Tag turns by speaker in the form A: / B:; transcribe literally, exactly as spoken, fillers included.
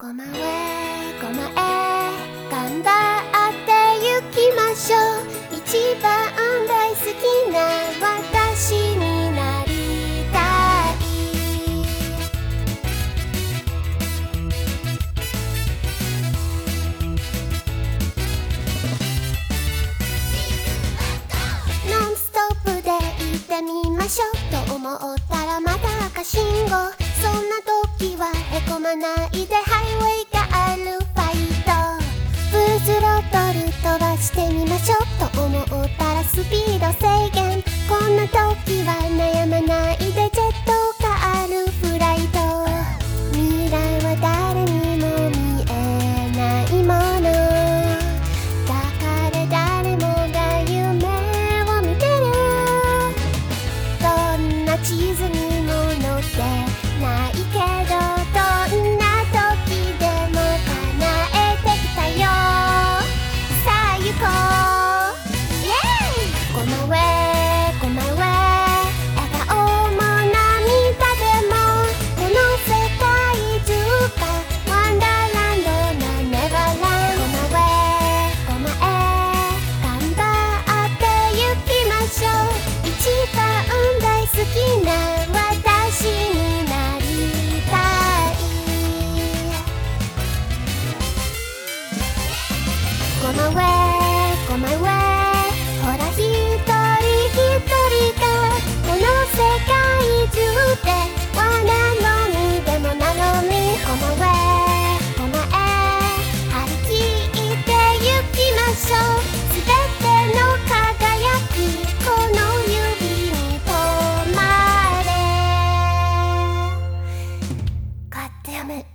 A: ごまへごまへ頑張ってゆきましょう。一番大好きな私になりたい。ノンストップで行ってみましょうと思ったらまた赤信号。そんな時はへこまないでハイウェイがあるファイト。フルスロットル飛ばしてみましょうと思ったらスピード制限。こんな時は悩まない